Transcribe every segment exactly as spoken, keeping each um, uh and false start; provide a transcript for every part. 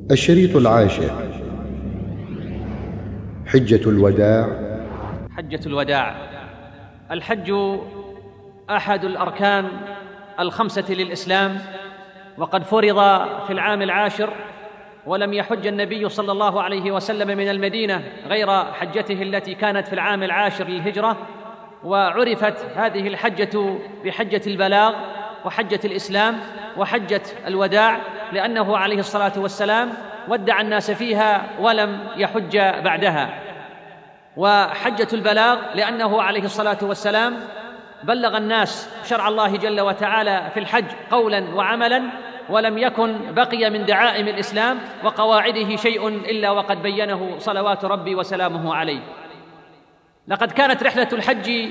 الشريط العاشر: حجة الوداع. حجة الوداع. الحج أحد الأركان الخمسة للإسلام، وقد فرض في العام العاشر، ولم يحج النبي صلى الله عليه وسلم من المدينة غير حجته التي كانت في العام العاشر للهجرة. وعرفت هذه الحجة بحجة البلاغ وحجة الإسلام وحجة الوداع، لأنه عليه الصلاة والسلام ودع الناس فيها ولم يحج بعدها. وحجة البلاغ لأنه عليه الصلاة والسلام بلغ الناس شرع الله جل وتعالى في الحج قولا وعملا، ولم يكن بقي من دعائم الإسلام وقواعده شيء إلا وقد بينه صلوات ربي وسلامه عليه. لقد كانت رحلة الحج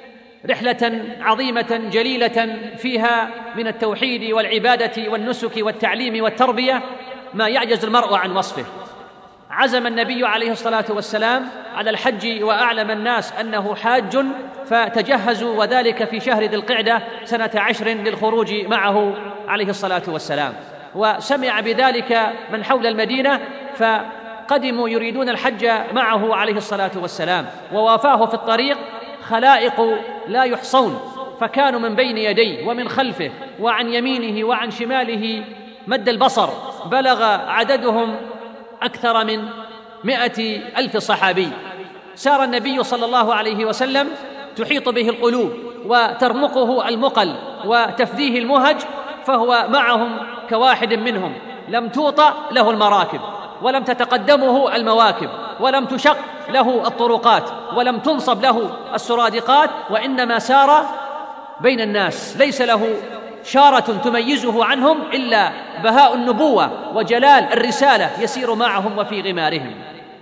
رحلة عظيمة جليلة، فيها من التوحيد والعبادة والنسك والتعليم والتربية ما يعجز المرء عن وصفه. عزم النبي عليه الصلاة والسلام على الحج وأعلم الناس أنه حاج، فتجهزوا، وذلك في شهر ذي القعدة سنة عشر للخروج معه عليه الصلاة والسلام. وسمع بذلك من حول المدينة فقدموا يريدون الحج معه عليه الصلاة والسلام، ووافاه في الطريق خلائق لا يحصون، فكانوا من بين يديه ومن خلفه وعن يمينه وعن شماله مد البصر، بلغ عددهم أكثر من مئة ألف صحابي. سار النبي صلى الله عليه وسلم تحيط به القلوب وترمقه المقل وتفديه المهج، فهو معهم كواحد منهم، لم توطأ له المراكب ولم تتقدمه المواكب ولم تشق له الطرقات ولم تنصب له السرادقات، وإنما سار بين الناس، ليس له شارة تميزه عنهم إلا بهاء النبوة وجلال الرسالة يسير معهم وفي غمارهم.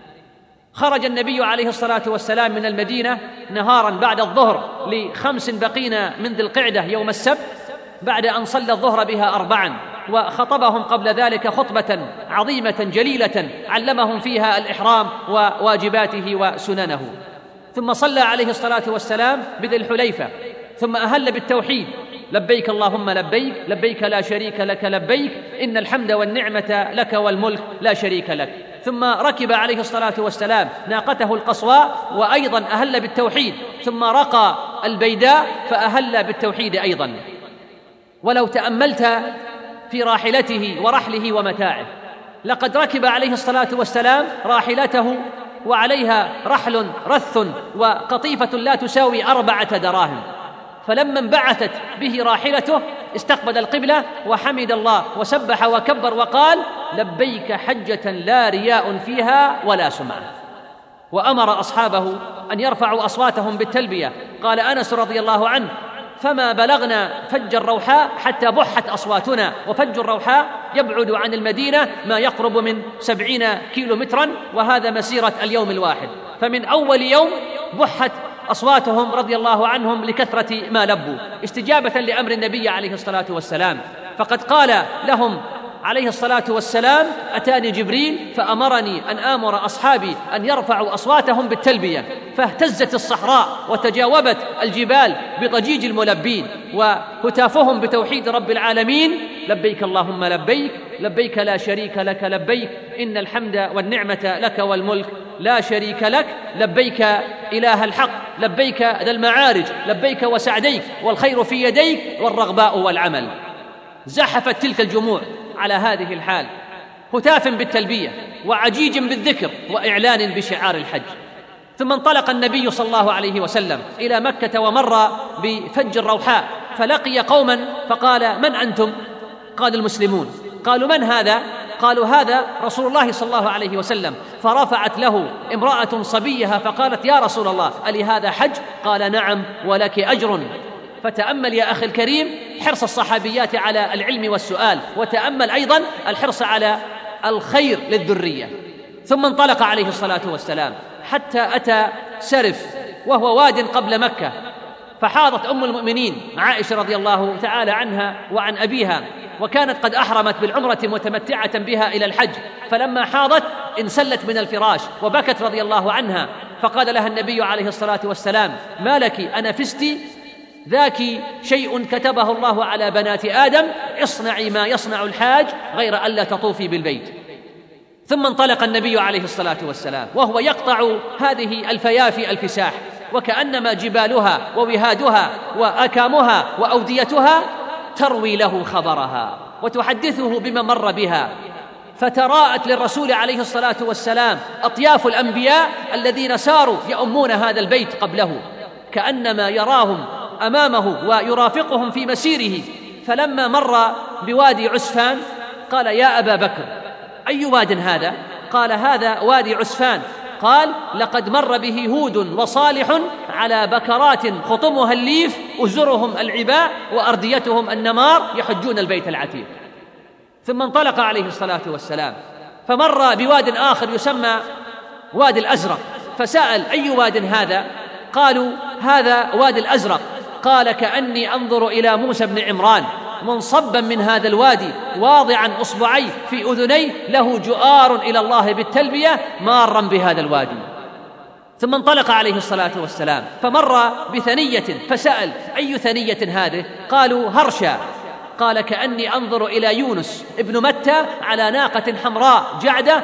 خرج النبي عليه الصلاة والسلام من المدينة نهارا بعد الظهر لخمس بقين من ذي القعدة يوم السبت، بعد أن صلى الظهر بها أربعا، وخطبهم قبل ذلك خطبة عظيمة جليلة علمهم فيها الإحرام وواجباته وسننه. ثم صلى عليه الصلاة والسلام بذي الحليفة، ثم أهل بالتوحيد: لبيك اللهم لبيك، لبيك لا شريك لك لبيك، إن الحمد والنعمة لك والملك لا شريك لك. ثم ركب عليه الصلاة والسلام ناقته القصواء، وأيضا أهل بالتوحيد، ثم رقى البيداء فأهل بالتوحيد أيضا. ولو تأملت في راحلته ورحله ومتاعه، لقد ركب عليه الصلاة والسلام راحلته وعليها رحل رث وقطيفة لا تساوي أربعة دراهم، فلما انبعثت به راحلته استقبل القبلة وحمد الله وسبح وكبر وقال: لبيك حجة لا رياء فيها ولا سمعة. وأمر أصحابه أن يرفعوا أصواتهم بالتلبية. قال أنس رضي الله عنه: فما بلغنا فج الروحاء حتى بحت أصواتنا، وفج الروحاء يبعد عن المدينة ما يقرب من سبعين كيلو مترا، وهذا مسيرة اليوم الواحد. فمن أول يوم بحت أصواتهم رضي الله عنهم لكثرة ما لبوا استجابة لأمر النبي عليه الصلاة والسلام. فقد قال لهم عليه الصلاة والسلام: أتاني جبريل فأمرني أن آمر أصحابي أن يرفعوا أصواتهم بالتلبية، فاهتزت الصحراء وتجاوبت الجبال بضجيج الملبين وهتافهم بتوحيد رب العالمين: لبيك اللهم لبيك، لبيك لا شريك لك لبيك، إن الحمد والنعمة لك والملك لا شريك لك، لبيك إله الحق، لبيك ذا المعارج، لبيك وسعديك، والخير في يديك والرغباء والعمل. زحفت تلك الجموع على هذه الحال، هتاف بالتلبية وعجيج بالذكر وإعلان بشعار الحج. ثم انطلق النبي صلى الله عليه وسلم إلى مكة ومر بفج الروحاء، فلقي قوما فقال: من أنتم؟ قال: المسلمون. قالوا: من هذا؟ قالوا: هذا رسول الله صلى الله عليه وسلم. فرفعت له امرأة صبيها فقالت: يا رسول الله، ألي هذا حج؟ قال: نعم ولك أجر. فتأمل يا أخي الكريم حرص الصحابيات على العلم والسؤال، وتأمل أيضا الحرص على الخير للذرية. ثم انطلق عليه الصلاة والسلام حتى أتى سرف، وهو واد قبل مكة، فحاضت أم المؤمنين عائشة رضي الله تعالى عنها وعن أبيها، وكانت قد أحرمت بالعمرة متمتعة بها إلى الحج، فلما حاضت انسلت من الفراش وبكت رضي الله عنها، فقال لها النبي عليه الصلاة والسلام: ما لك أنفستي؟ ذاك شيء كتبه الله على بنات آدم، اصنعي ما يصنع الحاج غير ألا تطوفي بالبيت. ثم انطلق النبي عليه الصلاة والسلام وهو يقطع هذه الفيافي الفساح، وكأنما جبالها ووهادها وأكامها وأوديتها تروي له خبرها وتحدثه بما مر بها. فتراءت للرسول عليه الصلاة والسلام أطياف الأنبياء الذين ساروا يؤمون هذا البيت قبله، كأنما يراهم أمامه ويرافقهم في مسيره. فلما مر بوادي عسفان قال: يا أبا بكر، أي واد هذا؟ قال: هذا وادي عسفان. قال: لقد مر به هود وصالح على بكرات خطمها الليف أزرهم العباء وأرديتهم النمار يحجون البيت العتيق. ثم انطلق عليه الصلاة والسلام فمر بواد آخر يسمى وادي الأزرق، فسأل: أي واد هذا؟ قالوا: هذا وادي الأزرق. قال: كأني أنظر إلى موسى بن عمران منصبا من هذا الوادي واضعا أصبعيه في أذنيه له جؤار إلى الله بالتلبية مارا بهذا الوادي. ثم انطلق عليه الصلاة والسلام فمر بثنية فسأل: أي ثنية هذه؟ قالوا: هرشا. قال: كأني أنظر إلى يونس ابن متى على ناقة حمراء جعدة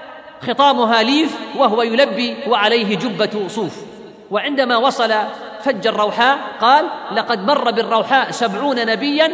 خطامها ليف وهو يلبي وعليه جبة صوف. وعندما وصل فج الروحاء قال: لقد مر بالروحاء سبعون نبيا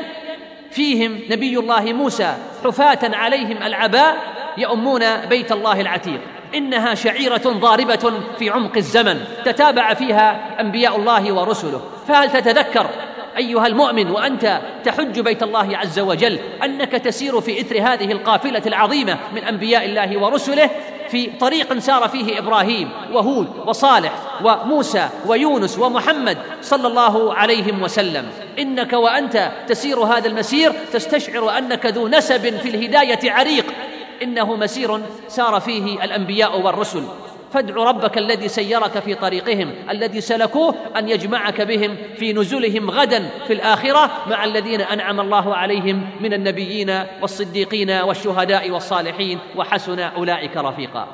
فيهم نبي الله موسى حفاة عليهم العباء يؤمون بيت الله العتيق. إنها شعيرة ضاربة في عمق الزمن تتابع فيها أنبياء الله ورسله. فهل تتذكر أيها المؤمن وأنت تحج بيت الله عز وجل أنك تسير في إثر هذه القافلة العظيمة من أنبياء الله ورسله في طريق سار فيه إبراهيم وهود وصالح وموسى ويونس ومحمد صلى الله عليه وسلم؟ إنك وأنت تسير هذا المسير تستشعر أنك ذو نسب في الهداية عريق، إنه مسير سار فيه الأنبياء والرسل. فادع ربك الذي سيرك في طريقهم الذي سلكوه أن يجمعك بهم في نزلهم غدا في الآخرة مع الذين أنعم الله عليهم من النبيين والصديقين والشهداء والصالحين وحسن أولئك رفيقا.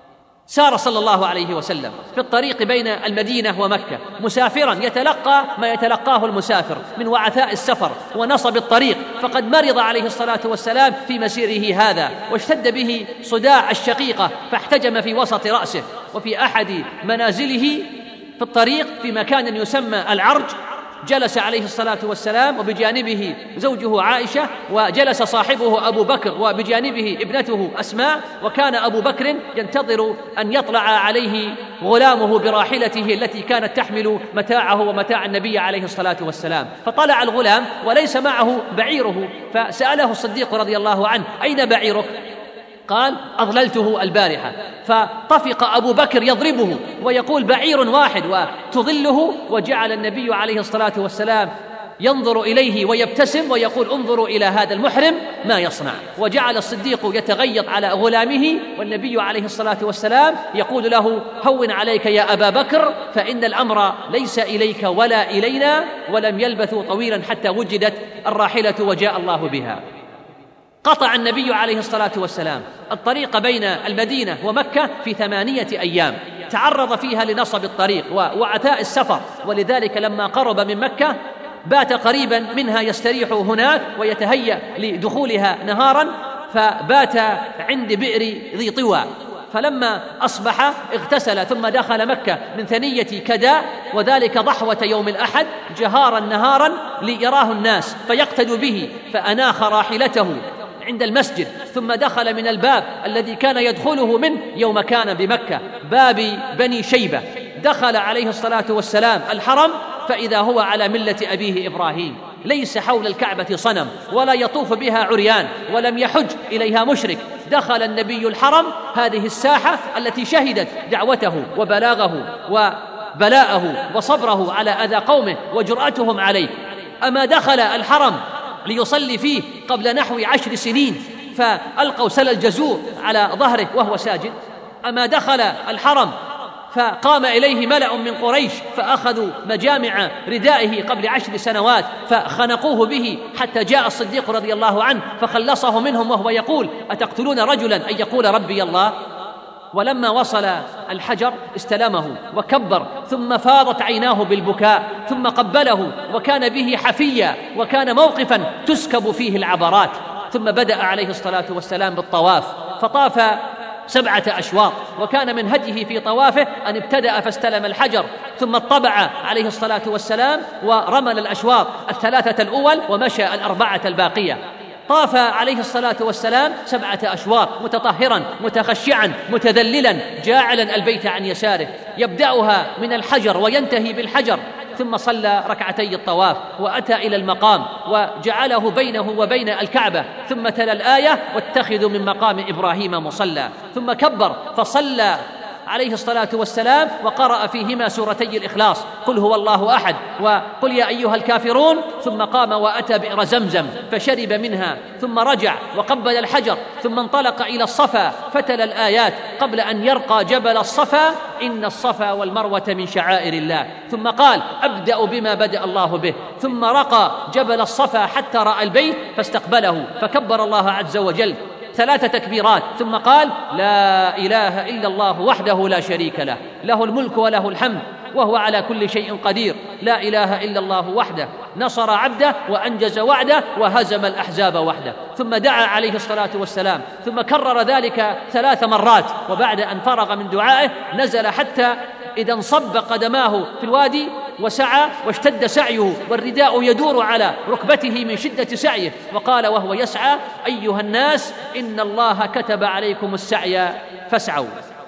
سار صلى الله عليه وسلم في الطريق بين المدينة ومكة مسافرا يتلقى ما يتلقاه المسافر من وعثاء السفر ونصب الطريق، فقد مرض عليه الصلاة والسلام في مسيره هذا واشتد به صداع الشقيقة فاحتجم في وسط رأسه. وفي أحد منازله في الطريق في مكان يسمى العرج جلس عليه الصلاة والسلام وبجانبه زوجه عائشة، وجلس صاحبه أبو بكر وبجانبه ابنته أسماء. وكان أبو بكر ينتظر أن يطلع عليه غلامه براحلته التي كانت تحمل متاعه ومتاع النبي عليه الصلاة والسلام. فطلع الغلام وليس معه بعيره، فسأله الصديق رضي الله عنه: أين بعيرك؟ قال: أضللته البارحة. فطفق أبو بكر يضربه ويقول: بعير واحد وتضله. وجعل النبي عليه الصلاة والسلام ينظر إليه ويبتسم ويقول: انظروا إلى هذا المحرم ما يصنع. وجعل الصديق يتغيط على غلامه والنبي عليه الصلاة والسلام يقول له: هون عليك يا أبا بكر فإن الأمر ليس إليك ولا إلينا. ولم يلبثوا طويلا حتى وجدت الراحلة وجاء الله بها. قطع النبي عليه الصلاة والسلام الطريق بين المدينة ومكة في ثمانية أيام، تعرض فيها لنصب الطريق ووعثاء السفر، ولذلك لما قرب من مكة بات قريبا منها يستريح هناك ويتهيأ لدخولها نهارا، فبات عند بئر ذي طوى. فلما أصبح اغتسل ثم دخل مكة من ثنية كداء، وذلك ضحوة يوم الأحد جهارا نهارا ليراه الناس فيقتدوا به. فأناخ راحلته عند المسجد ثم دخل من الباب الذي كان يدخله منه يوم كان بمكة، باب بني شيبة. دخل عليه الصلاة والسلام الحرم فإذا هو على ملة أبيه إبراهيم، ليس حول الكعبة صنم ولا يطوف بها عريان ولم يحج إليها مشرك. دخل النبي الحرم، هذه الساحة التي شهدت دعوته وبلاغه وبلاءه وصبره على أذى قومه وجرأتهم عليه. أما دخل الحرم ليصلي فيه قبل نحو عشر سنين فألقوا سل الجزور على ظهره وهو ساجد؟ أما دخل الحرم فقام إليه ملأ من قريش فأخذوا مجامع ردائه قبل عشر سنوات فخنقوه به حتى جاء الصديق رضي الله عنه فخلصه منهم وهو يقول: أتقتلون رجلا أن يقول ربي الله؟ ولما وصل الحجر استلمه وكبر، ثم فاضت عيناه بالبكاء، ثم قبله وكان به حفيا، وكان موقفا تسكب فيه العبرات. ثم بدأ عليه الصلاة والسلام بالطواف، فطاف سبعة أشواط. وكان من هديه في طوافه أن ابتدأ فاستلم الحجر، ثم اطبع عليه الصلاة والسلام ورمل الأشواط الثلاثة الأول ومشى الأربعة الباقية. طاف عليه الصلاة والسلام سبعة أشواط متطهرا متخشعا متذللا جاعلا البيت عن يساره، يبدأها من الحجر وينتهي بالحجر، ثم صلى ركعتي الطواف وأتى إلى المقام وجعله بينه وبين الكعبة، ثم تلا الآية واتخذوا من مقام إبراهيم مصلى، ثم كبر فصلى عليه الصلاة والسلام وقرأ فيهما سورتي الإخلاص، قل هو الله أحد وقل يا أيها الكافرون، ثم قام وأتى بئر زمزم فشرب منها، ثم رجع وقبل الحجر، ثم انطلق إلى الصفا فتلا الآيات قبل أن يرقى جبل الصفا، إن الصفا والمروة من شعائر الله، ثم قال أبدأ بما بدأ الله به، ثم رقى جبل الصفا حتى رأى البيت فاستقبله فكبر الله عز وجل ثلاث تكبيرات، ثم قال لا إله إلا الله وحده لا شريك له، له الملك وله الحمد وهو على كل شيء قدير، لا إله إلا الله وحده نصر عبده وأنجز وعده وهزم الأحزاب وحده. ثم دعا عليه الصلاة والسلام، ثم كرر ذلك ثلاث مرات، وبعد أن فرغ من دعائه نزل حتى إذا انصب قدماه في الوادي وسعى واشتد سعيه والرداء يدور على ركبته من شدة سعيه، وقال وهو يسعى أيها الناس إن الله كتب عليكم السعي فاسعوا.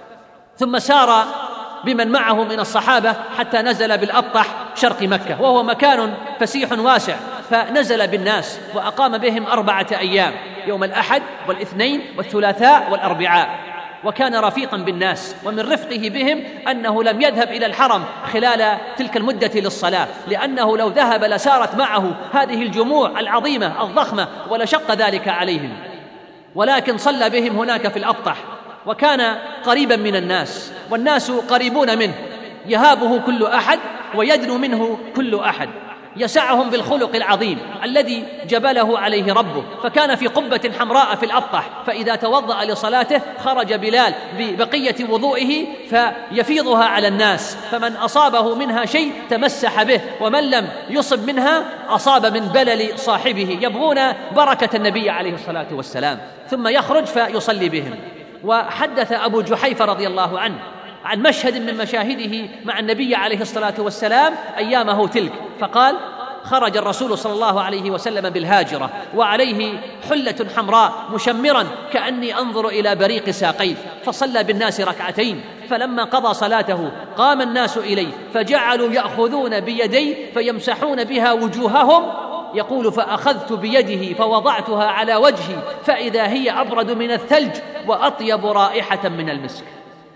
ثم سار بمن معه من الصحابة حتى نزل بالأبطح شرق مكة، وهو مكان فسيح واسع، فنزل بالناس وأقام بهم أربعة أيام، يوم الأحد والاثنين والثلاثاء والأربعاء، وكان رفيقا بالناس. ومن رفقه بهم أنه لم يذهب إلى الحرم خلال تلك المدة للصلاة، لأنه لو ذهب لسارت معه هذه الجموع العظيمة الضخمة ولشق ذلك عليهم، ولكن صلى بهم هناك في الأبطح، وكان قريبا من الناس والناس قريبون منه، يهابه كل أحد ويدنو منه كل أحد، يسعهم بالخلق العظيم الذي جبله عليه ربه. فكان في قبة حمراء في الأبطح، فإذا توضأ لصلاته خرج بلال ببقية وضوئه فيفيضها على الناس، فمن أصابه منها شيء تمسح به، ومن لم يصب منها أصاب من بلل صاحبه، يبغون بركة النبي عليه الصلاة والسلام. ثم يخرج فيصلي بهم. وحدث أبو جحيفة رضي الله عنه عن مشهد من مشاهده مع النبي عليه الصلاة والسلام أيامه تلك، فقال خرج الرسول صلى الله عليه وسلم بالهاجرة وعليه حلة حمراء مشمرا كأني أنظر إلى بريق ساقيه، فصلى بالناس ركعتين، فلما قضى صلاته قام الناس إليه فجعلوا يأخذون بيدي فيمسحون بها وجوههم، يقول فأخذت بيده فوضعتها على وجهي فإذا هي أبرد من الثلج وأطيب رائحة من المسك.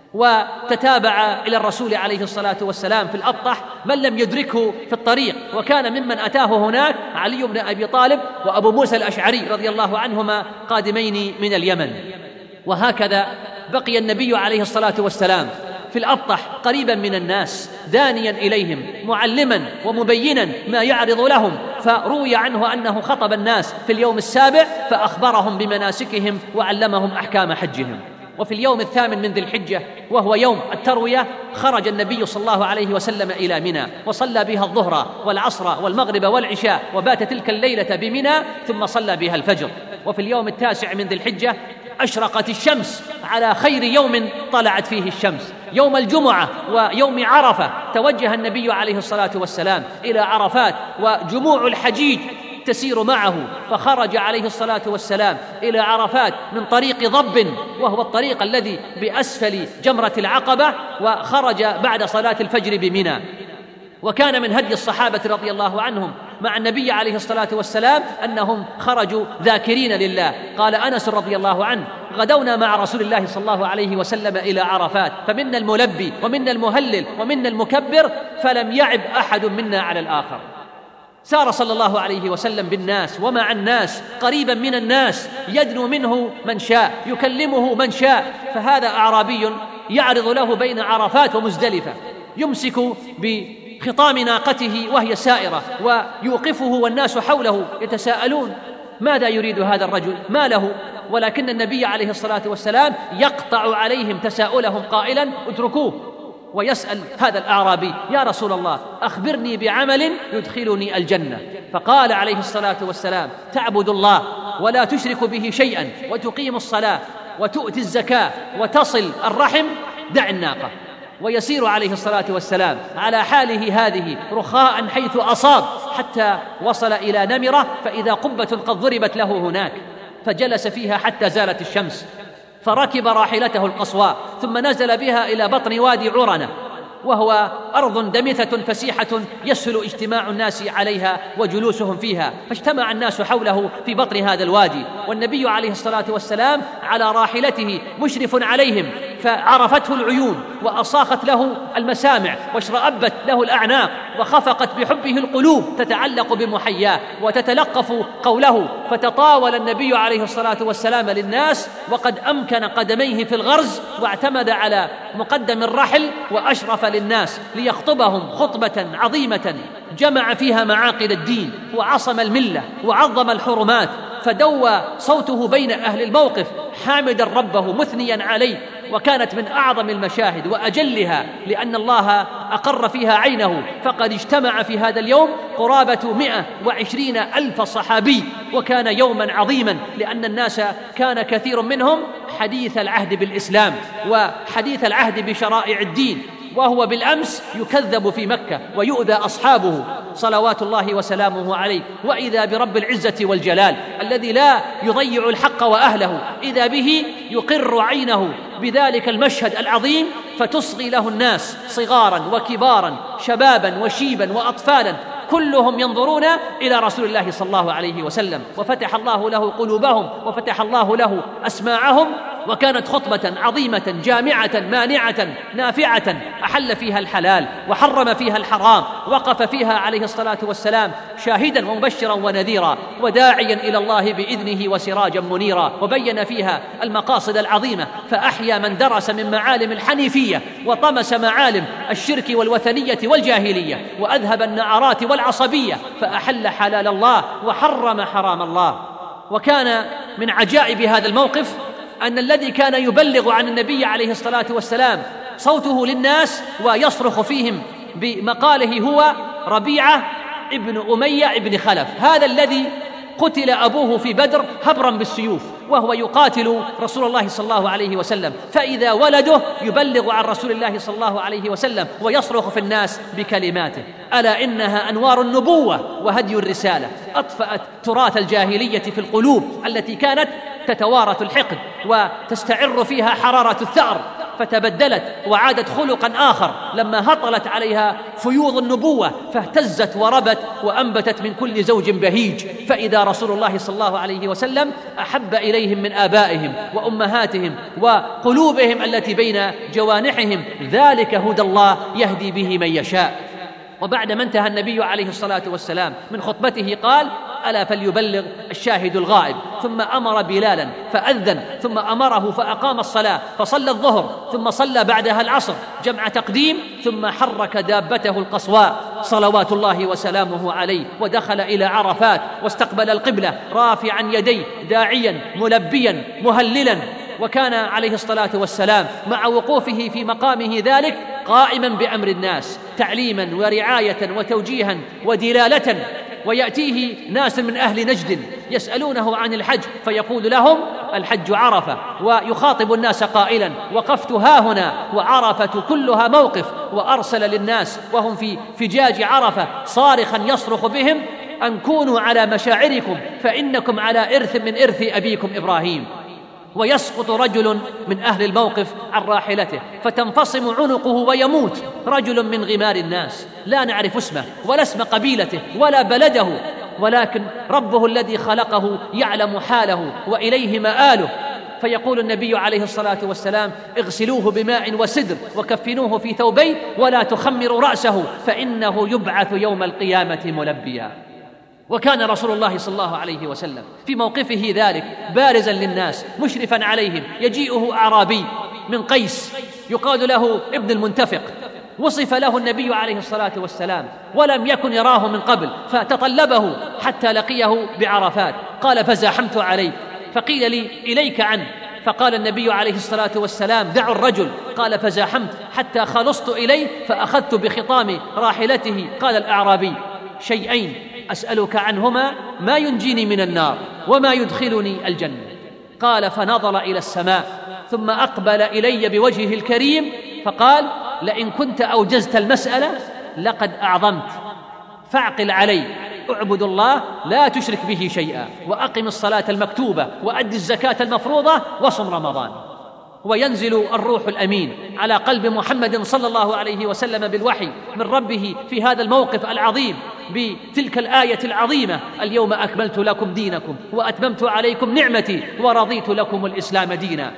وتتابع إلى الرسول عليه الصلاة والسلام في الأبطح من لم يدركه في الطريق، وكان ممن أتاه هناك علي بن أبي طالب وأبو موسى الأشعري رضي الله عنهما قادمين من اليمن. وهكذا بقي النبي عليه الصلاة والسلام في الأبطح قريبا من الناس دانيا إليهم معلما ومبينا ما يعرض لهم، فروي عنه أنه خطب الناس في اليوم السابع فأخبرهم بمناسكهم وعلمهم أحكام حجهم. وفي اليوم الثامن من ذي الحجة وهو يوم التروية خرج النبي صلى الله عليه وسلم إلى منى وصلى بها الظهر والعصر والمغرب والعشاء، وبات تلك الليلة بمنى ثم صلى بها الفجر. وفي اليوم التاسع من ذي الحجة أشرقت الشمس على خير يوم طلعت فيه الشمس، يوم الجمعة ويوم عرفة. توجه النبي عليه الصلاة والسلام إلى عرفات وجموع الحجيج تسير معه، فخرج عليه الصلاة والسلام إلى عرفات من طريق ضب وهو الطريق الذي بأسفل جمرة العقبة، وخرج بعد صلاة الفجر بمنى. وكان من هدي الصحابة رضي الله عنهم مع النبي عليه الصلاة والسلام أنهم خرجوا ذاكرين لله. قال أنس رضي الله عنه غدونا مع رسول الله صلى الله عليه وسلم إلى عرفات فمنا الملبي ومنا المهلل ومنا المكبر فلم يعب أحد منا على الآخر. سار صلى الله عليه وسلم بالناس ومع الناس قريبا من الناس، يدنو منه من شاء يكلمه من شاء. فهذا أعرابي يعرض له بين عرفات ومزدلفة، يمسك بخطام ناقته وهي سائرة ويوقفه والناس حوله يتساءلون ماذا يريد هذا الرجل، ما له؟ ولكن النبي عليه الصلاة والسلام يقطع عليهم تساؤلهم قائلا اتركوه، ويسأل هذا الأعرابي يا رسول الله أخبرني بعمل يدخلني الجنة. فقال عليه الصلاة والسلام تعبد الله ولا تشرك به شيئا وتقيم الصلاة وتؤتي الزكاة وتصل الرحم دع الناقة. ويسير عليه الصلاة والسلام على حاله هذه رخاء حيث أصاب، حتى وصل إلى نمرة فإذا قبة قد ضربت له هناك، فجلس فيها حتى زالت الشمس، فركب راحلته القصواء ثم نزل بها إلى بطن وادي عرنة، وهو أرض دمثة فسيحة يسهل اجتماع الناس عليها وجلوسهم فيها، فاجتمع الناس حوله في بطن هذا الوادي، والنبي عليه الصلاة والسلام على راحلته مشرف عليهم، فعرفته العيون وأصاخت له المسامع واشرأبت له الأعناق وخفقت بحبه القلوب تتعلق بمحياه وتتلقف قوله، فتطاول النبي عليه الصلاة والسلام للناس وقد أمكن قدميه في الغرز واعتمد على مقدم الرحل وأشرف للناس ليخطبهم خطبة عظيمة جمع فيها معاقد الدين وعصم الملة وعظم الحرمات، فدوى صوته بين أهل الموقف حامدا ربه مثنيا عليه، وكانت من أعظم المشاهد وأجلها لأن الله أقر فيها عينه، فقد اجتمع في هذا اليوم قرابة مئة وعشرين ألف صحابي، وكان يوما عظيما لأن الناس كان كثير منهم حديث العهد بالإسلام وحديث العهد بشرائع الدين، وهو بالأمس يكذب في مكة ويؤذى أصحابه صلوات الله وسلامه عليه، وإذا برب العزة والجلال الذي لا يضيع الحق وأهله إذا به يقر عينه بذلك المشهد العظيم، فتصغي له الناس صغارا وكبارا شبابا وشيبا وأطفالا كلهم ينظرون إلى رسول الله صلى الله عليه وسلم، وفتح الله له قلوبهم وفتح الله له أسماعهم، وكانت خطبة عظيمة جامعة مانعة نافعة أحل فيها الحلال وحرم فيها الحرام، وقف فيها عليه الصلاة والسلام شاهدا ومبشرا ونذيرا وداعيا إلى الله بإذنه وسراجا منيرا، وبين فيها المقاصد العظيمة، فأحيا من درس من معالم الحنيفية وطمس معالم الشرك والوثنية والجاهلية، وأذهب النعرات والعصبية، فأحل حلال الله وحرم حرام الله. وكان من عجائب هذا الموقف أن الذي كان يبلغ عن النبي عليه الصلاة والسلام صوته للناس ويصرخ فيهم بمقاله هو ربيعة ابن أمية ابن خلف، هذا الذي قتل أبوه في بدر هبرا بالسيوف وهو يقاتل رسول الله صلى الله عليه وسلم، فإذا ولده يبلغ عن رسول الله صلى الله عليه وسلم ويصرخ في الناس بكلماته: ألا إنها أنوار النبوة وهدي الرسالة، أطفأت تراث الجاهلية في القلوب التي كانت تتوارث الحقد وتستعر فيها حرارة الثأر، فتبدلت وعادت خلقا آخر لما هطلت عليها فيوض النبوة، فاهتزت وربت وأنبتت من كل زوج بهيج، فإذا رسول الله صلى الله عليه وسلم أحب إليهم من آبائهم وأمهاتهم وقلوبهم التي بين جوانحهم، ذلك هدى الله يهدي به من يشاء. وبعد ما انتهى النبي عليه الصلاة والسلام من خطبته قال: ألا فليبلغ الشاهد الغائب، ثم أمر بلالا فأذن، ثم أمره فأقام الصلاة، فصلى الظهر ثم صلى بعدها العصر جمع تقديم، ثم حرك دابته القصواء صلوات الله وسلامه عليه ودخل إلى عرفات واستقبل القبلة رافعا يديه داعيا ملبيا مهللا، وكان عليه الصلاة والسلام مع وقوفه في مقامه ذلك قائما بأمر الناس تعليما ورعاية وتوجيها ودلالة، ويأتيه ناس من أهل نجد يسألونه عن الحج فيقول لهم: الحج عرفة، ويخاطب الناس قائلا: وقفت هاهنا وعرفة كلها موقف، وأرسل للناس وهم في فجاج عرفة صارخا يصرخ بهم: أن كونوا على مشاعركم فإنكم على إرث من إرث أبيكم إبراهيم. ويسقط رجل من أهل الموقف عن راحلته فتنفصم عنقه ويموت، رجل من غمار الناس لا نعرف اسمه ولا اسم قبيلته ولا بلده، ولكن ربه الذي خلقه يعلم حاله وإليه مآله، فيقول النبي عليه الصلاة والسلام: اغسلوه بماء وسدر وكفنوه في ثوبين ولا تخمروا رأسه فإنه يبعث يوم القيامة ملبيا. وكان رسول الله صلى الله عليه وسلم في موقفه ذلك بارزا للناس مشرفا عليهم، يجيئه أعرابي من قيس يقال له ابن المنتفق، وصف له النبي عليه الصلاة والسلام ولم يكن يراه من قبل، فتطلبه حتى لقيه بعرفات، قال: فزاحمت عليه فقيل لي: إليك عنه، فقال النبي عليه الصلاة والسلام: دعوا الرجل، قال: فزاحمت حتى خلصت إليه فأخذت بخطام راحلته. قال الأعرابي: شيئين أسألك عنهما ما ينجيني من النار وما يدخلني الجنة. قال: فنظر إلى السماء ثم أقبل إلي بوجهه الكريم فقال: لئن كنت أوجزت المسألة لقد أعظمت، فاعقل علي، اعبد الله لا تشرك به شيئا، وأقم الصلاة المكتوبة، وأد الزكاة المفروضة، وصم رمضان. وينزل الروح الأمين على قلب محمد صلى الله عليه وسلم بالوحي من ربه في هذا الموقف العظيم بتلك الآية العظيمة: اليوم أكملت لكم دينكم وأتممت عليكم نعمتي ورضيت لكم الإسلام دينا.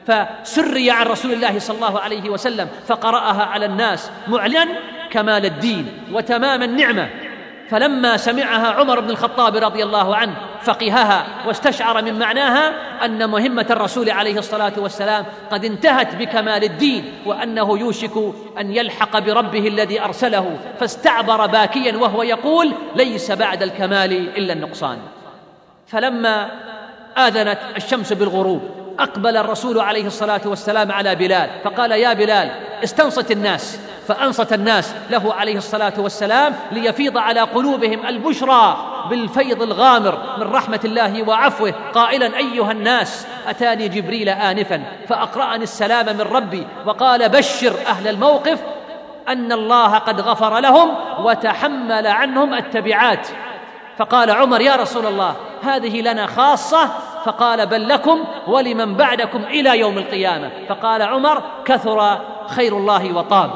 فسري عن رسول الله صلى الله عليه وسلم فقرأها على الناس معلن كمال الدين وتمام النعمة. فلما سمعها عمر بن الخطاب رضي الله عنه فقهها واستشعر من معناها أن مهمة الرسول عليه الصلاة والسلام قد انتهت بكمال الدين، وأنه يوشك أن يلحق بربه الذي أرسله، فاستعبر باكيا وهو يقول: ليس بعد الكمال إلا النقصان. فلما آذنت الشمس بالغروب أقبل الرسول عليه الصلاة والسلام على بلال فقال: يا بلال استنصت الناس، فأنصت الناس له عليه الصلاة والسلام ليفيض على قلوبهم البشرى بالفيض الغامر من رحمة الله وعفوه، قائلا: أيها الناس، أتاني جبريل آنفا فأقرأني السلام من ربي وقال: بشر أهل الموقف أن الله قد غفر لهم وتحمل عنهم التبعات. فقال عمر: يا رسول الله، هذه لنا خاصة. فقال: بل لكم ولمن بعدكم إلى يوم القيامة. فقال عمر: كثر خير الله وطاب.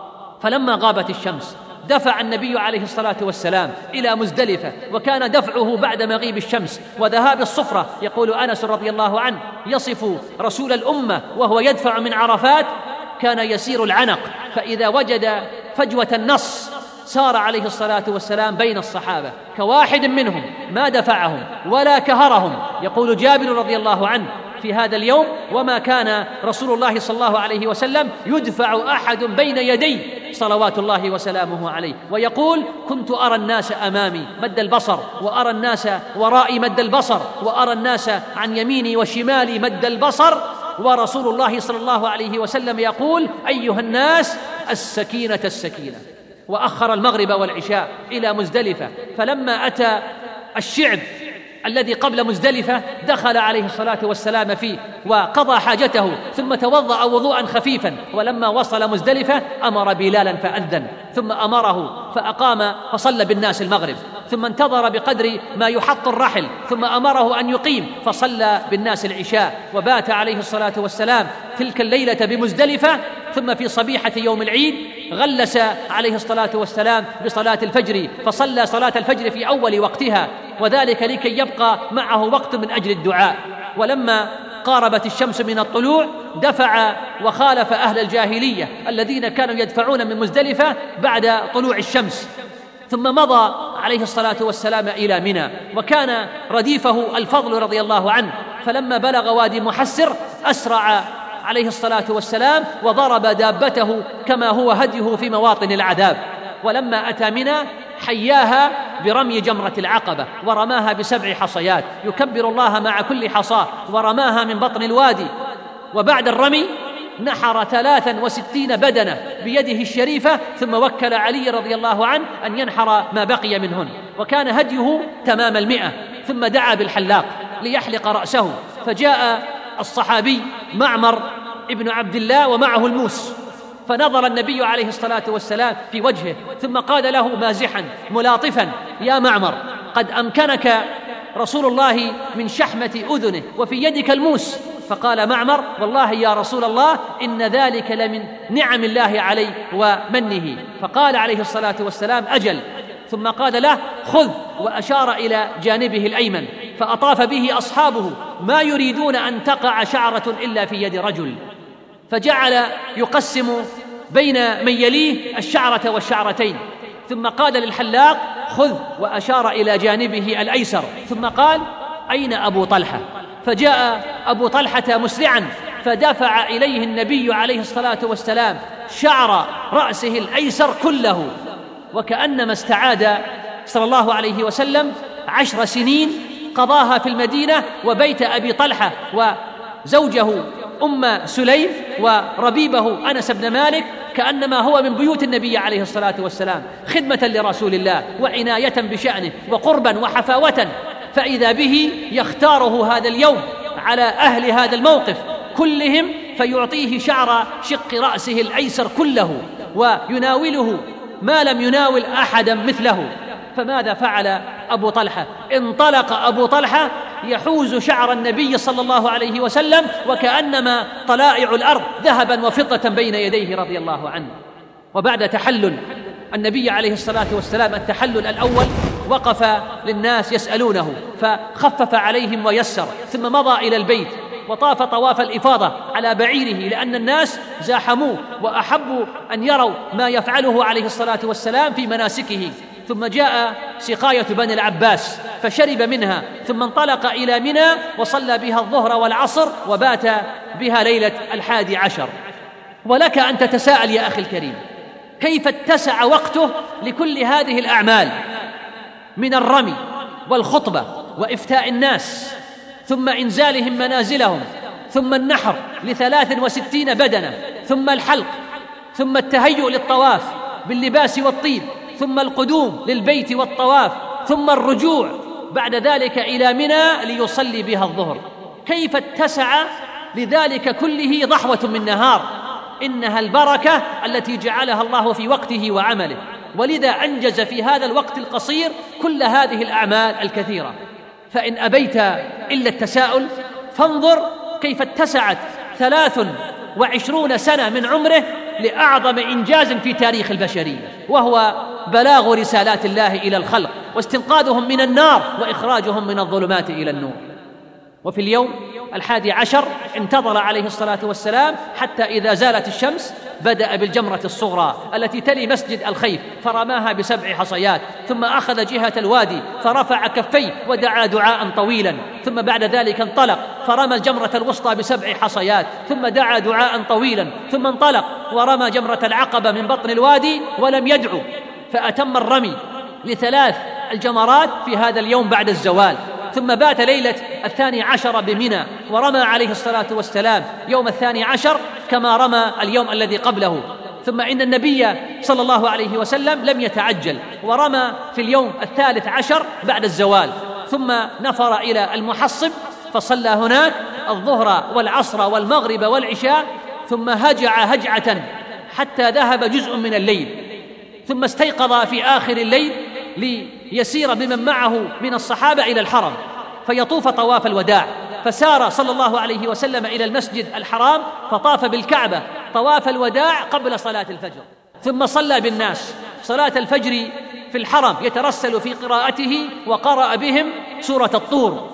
فلما غابت الشمس دفع النبي عليه الصلاة والسلام إلى مزدلفة، وكان دفعه بعد مغيب الشمس وذهاب الصفرة. يقول أنس رضي الله عنه يصف رسول الأمة وهو يدفع من عرفات: كان يسير العنق، فإذا وجد فجوة النص سار عليه الصلاة والسلام بين الصحابة كواحد منهم، ما دفعهم ولا كهرهم. يقول جابر رضي الله عنه في هذا اليوم: وما كان رسول الله صلى الله عليه وسلم يدفع أحد بين يديه صلوات الله وسلامه عليه. ويقول: كنت أرى الناس أمامي مد البصر، وأرى الناس ورائي مد البصر، وأرى الناس عن يميني وشمالي مد البصر، ورسول الله صلى الله عليه وسلم يقول: أيها الناس، السكينة السكينة. وأخر المغرب والعشاء إلى مزدلفة. فلما أتى الشعب الذي قبل مزدلفة دخل عليه الصلاة والسلام فيه وقضى حاجته، ثم توضأ وضوءا خفيفا. ولما وصل مزدلفة أمر بلالا فأذن، ثم أمره فأقام فصلى بالناس المغرب، ثم انتظر بقدر ما يحط الرحل، ثم أمره أن يقيم فصلى بالناس العشاء. وبات عليه الصلاة والسلام تلك الليلة بمزدلفة. ثم في صبيحة يوم العيد غلس عليه الصلاة والسلام بصلاة الفجر، فصلى صلاة الفجر في أول وقتها، وذلك لكي يبقى معه وقت من أجل الدعاء. ولما قاربت الشمس من الطلوع دفع وخالف أهل الجاهلية الذين كانوا يدفعون من مزدلفة بعد طلوع الشمس، ثم مضى عليه الصلاة والسلام إلى منى. وكان رديفه الفضل رضي الله عنه، فلما بلغ وادي محسر أسرع عليه الصلاة والسلام وضرب دابته كما هو هديه في مواطن العذاب. ولما أتى منى حياها برمي جمرة العقبة، ورماها بسبع حصيات يكبر الله مع كل حصاة، ورماها من بطن الوادي. وبعد الرمي نحر ثلاثا وستين بدنة بيده الشريفة، ثم وكل علي رضي الله عنه أن ينحر ما بقي منهن، وكان هديه تمام المئة. ثم دعا بالحلاق ليحلق رأسه، فجاء الصحابي معمر ابن عبد الله ومعه الموس، فنظر النبي عليه الصلاة والسلام في وجهه، ثم قال له مازحا ملاطفا: يا معمر، قد أمكنك رسول الله من شحمة أذنه وفي يدك الموس. فقال معمر: والله يا رسول الله إن ذلك لمن نعم الله علي ومنه. فقال عليه الصلاة والسلام: أجل. ثم قال له: خذ، وأشار إلى جانبه الأيمن، فأطاف به أصحابه ما يريدون أن تقع شعرة إلا في يد رجل، فجعل يقسم بين من يليه الشعرة والشعرتين. ثم قال للحلاق: خذ، وأشار إلى جانبه الأيسر. ثم قال: أين أبو طلحة؟ فجاء أبو طلحة مسرعا، فدفع إليه النبي عليه الصلاة والسلام شعر رأسه الأيسر كله، وكأنما استعاد صلى الله عليه وسلم عشر سنين قضاها في المدينة وبيت أبي طلحة وزوجه أم سليم وربيبه أنس بن مالك، كأنما هو من بيوت النبي عليه الصلاة والسلام، خدمة لرسول الله وعناية بشأنه وقربا وحفاوة. فإذا به يختاره هذا اليوم على أهل هذا الموقف كلهم فيعطيه شعر شق رأسه الأيسر كله ويناوله ما لم يناول أحدا مثله. فماذا فعل أبو طلحة؟ انطلق أبو طلحة يحوز شعر النبي صلى الله عليه وسلم وكأنما طلائع الأرض ذهبا وفضة بين يديه رضي الله عنه. وبعد تحلل النبي عليه الصلاة والسلام التحلل الأول وقف للناس يسألونه فخفف عليهم ويسر، ثم مضى إلى البيت وطاف طواف الإفاضة على بعيره لأن الناس زاحموه وأحبوا أن يروا ما يفعله عليه الصلاة والسلام في مناسكه. ثم جاء سقاية بني العباس فشرب منها، ثم انطلق إلى منى وصلى بها الظهر والعصر وبات بها ليلة الحادي عشر. ولك أن تتساءل يا أخي الكريم، كيف اتسع وقته لكل هذه الأعمال من الرمي والخطبة وإفتاء الناس ثم إنزالهم منازلهم ثم النحر لثلاث وستين بدنة ثم الحلق ثم التهيؤ للطواف باللباس والطيب ثم القدوم للبيت والطواف ثم الرجوع بعد ذلك إلى منى ليصلي بها الظهر؟ كيف اتسع لذلك كله ضحوة من نهار؟ إنها البركة التي جعلها الله في وقته وعمله، ولذا أنجز في هذا الوقت القصير كل هذه الأعمال الكثيرة. فإن أبيت إلا التساؤل فانظر كيف اتسعت ثلاث وعشرون سنة من عمره لأعظم إنجاز في تاريخ البشرية، وهو بلاغ رسالات الله إلى الخلق واستنقاذهم من النار وإخراجهم من الظلمات إلى النور. وفي اليوم الحادي عشر انتظر عليه الصلاة والسلام حتى إذا زالت الشمس بدأ بالجمرة الصغرى التي تلي مسجد الخيف فرماها بسبع حصيات، ثم أخذ جهة الوادي فرفع كفيه ودعا دعاء طويلا، ثم بعد ذلك انطلق فرمى الجمرة الوسطى بسبع حصيات ثم دعا دعاء طويلا، ثم انطلق ورمى جمرة العقبة من بطن الوادي ولم يدعو، فأتم الرمي لثلاث الجمرات في هذا اليوم بعد الزوال. ثم بات ليلة الثاني عشر بمنى ورمى عليه الصلاة والسلام يوم الثاني عشر كما رمى اليوم الذي قبله. ثم إن النبي صلى الله عليه وسلم لم يتعجل ورمى في اليوم الثالث عشر بعد الزوال، ثم نفر إلى المحصب فصلى هناك الظهر والعصر والمغرب والعشاء، ثم هجع هجعة حتى ذهب جزء من الليل، ثم استيقظ في آخر الليل ليسير بمن معه من الصحابة إلى الحرم فيطوف طواف الوداع. فسار صلى الله عليه وسلم إلى المسجد الحرام فطاف بالكعبة طواف الوداع قبل صلاة الفجر، ثم صلى بالناس صلاة الفجر في الحرم يترسل في قراءته وقرأ بهم سورة الطور،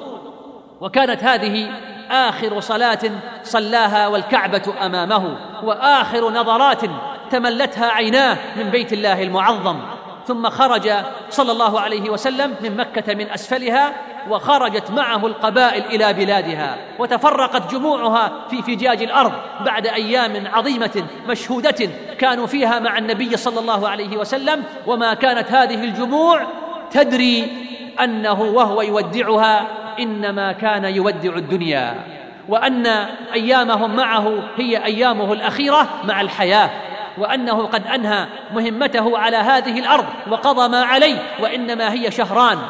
وكانت هذه آخر صلاة صلاها والكعبة أمامه وآخر نظرات تملتها عيناه من بيت الله المعظم. ثم خرج صلى الله عليه وسلم من مكة من أسفلها وخرجت معه القبائل إلى بلادها وتفرقت جموعها في فجاج الأرض بعد أيام عظيمة مشهودة كانوا فيها مع النبي صلى الله عليه وسلم، وما كانت هذه الجموع تدري أنه وهو يودعها إنما كان يودع الدنيا، وأن أيامهم معه هي أيامه الأخيرة مع الحياة، وأنه قد أنهى مهمته على هذه الأرض وقضى ما عليه، وإنما هي شهران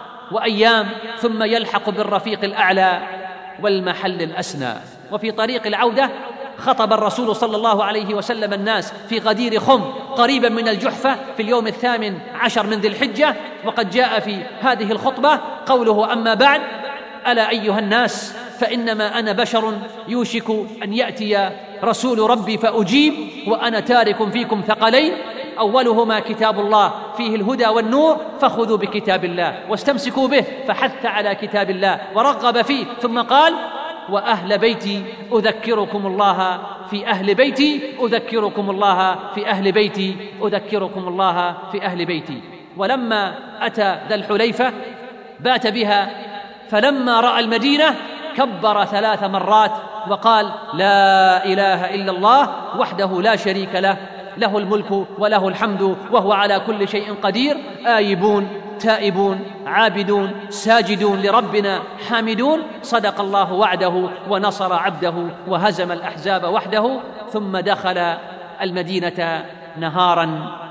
وأيام ثم يلحق بالرفيق الأعلى والمحل الأسنى. وفي طريق العودة خطب الرسول صلى الله عليه وسلم الناس في غدير خم قريبا من الجحفة في اليوم الثامن عشر من ذي الحجة، وقد جاء في هذه الخطبة قوله: أما بعد، ألا أيها الناس، فإنما أنا بشر يوشك أن يأتي رسول ربي فأجيب، وأنا تارك فيكم ثقلين، أولهما كتاب الله فيه الهدى والنور، فخذوا بكتاب الله واستمسكوا به، فحث على كتاب الله ورغب فيه، ثم قال: وأهل بيتي أذكركم الله في أهل بيتي أذكركم الله في أهل بيتي أذكركم الله في أهل بيتي. ولما أتى ذا الحليفة بات بها، فلما رأى المدينة كبر ثلاث مرات وقال: لا إله إلا الله وحده لا شريك له، له الملك وله الحمد وهو على كل شيء قدير، آيبون تائبون عابدون ساجدون لربنا حامدون، صدق الله وعده ونصر عبده وهزم الأحزاب وحده. ثم دخل المدينة نهارا